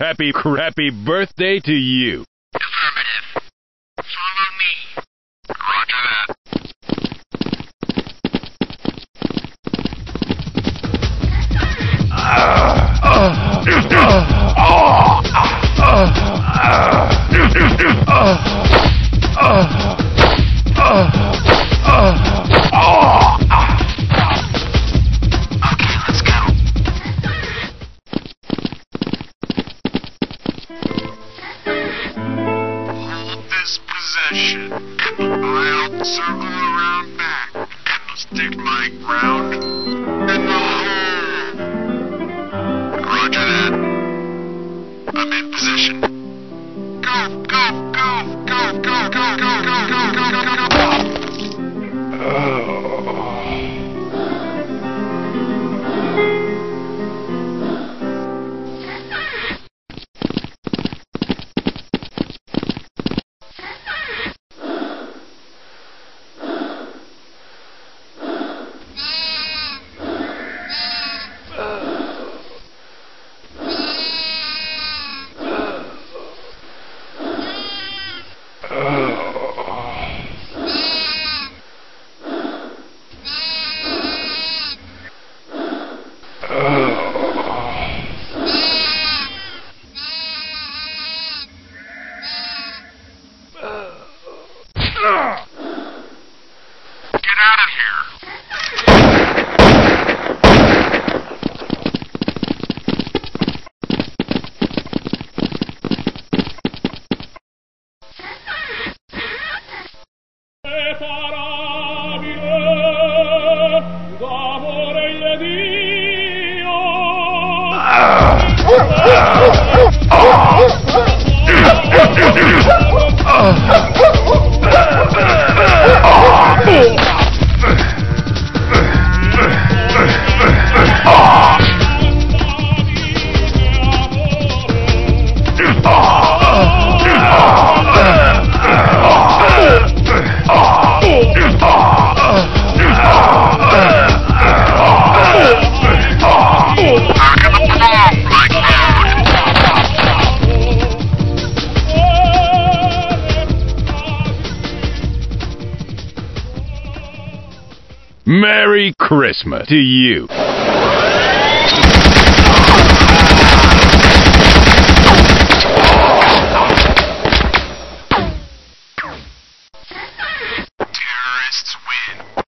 Happy birthday to you. Affirmative. Follow me. Roger that. Okay, let's go. Hold this position, and I'll circle around back, and stick my ground in the hole. Roger that. I'm in position. Go, go, go, go, go, go, go, go, go, go, go, go. Get out of here! Merry Christmas to you.